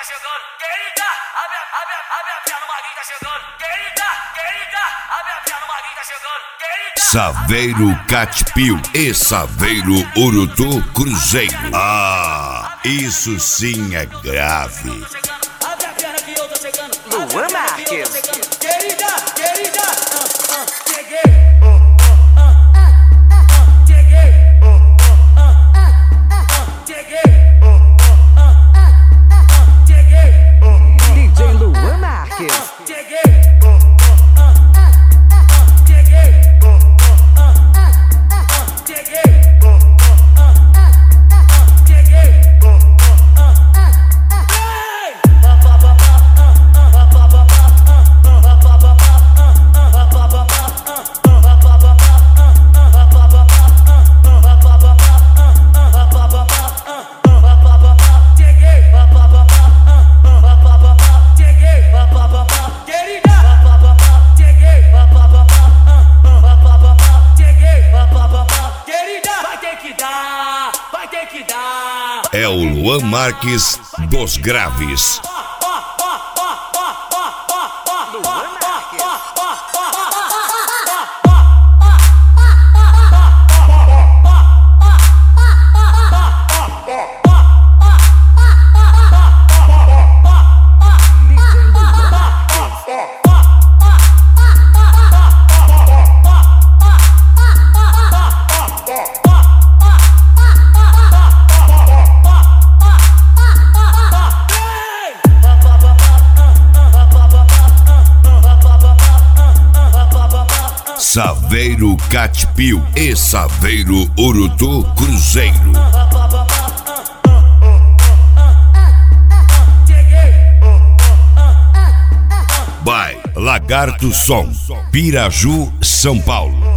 tá chegando. Querida, abre a perna, o Maguinho tá chegando. Querida, abre a perna, o Maguinho tá chegando. Querida. Saveiro Catipil e Saveiro Urutu Cruzeiro. Ah, isso sim é grave. Abre a perna que eu tô chegando. Luan Marques. Querida, cheguei. DJ Luan Marques. É o Luan Marques dos Graves. Luan Marques. Saveiro Catipil e Saveiro Urutu Cruzeiro. By Lagarto Som, Piraju, São Paulo.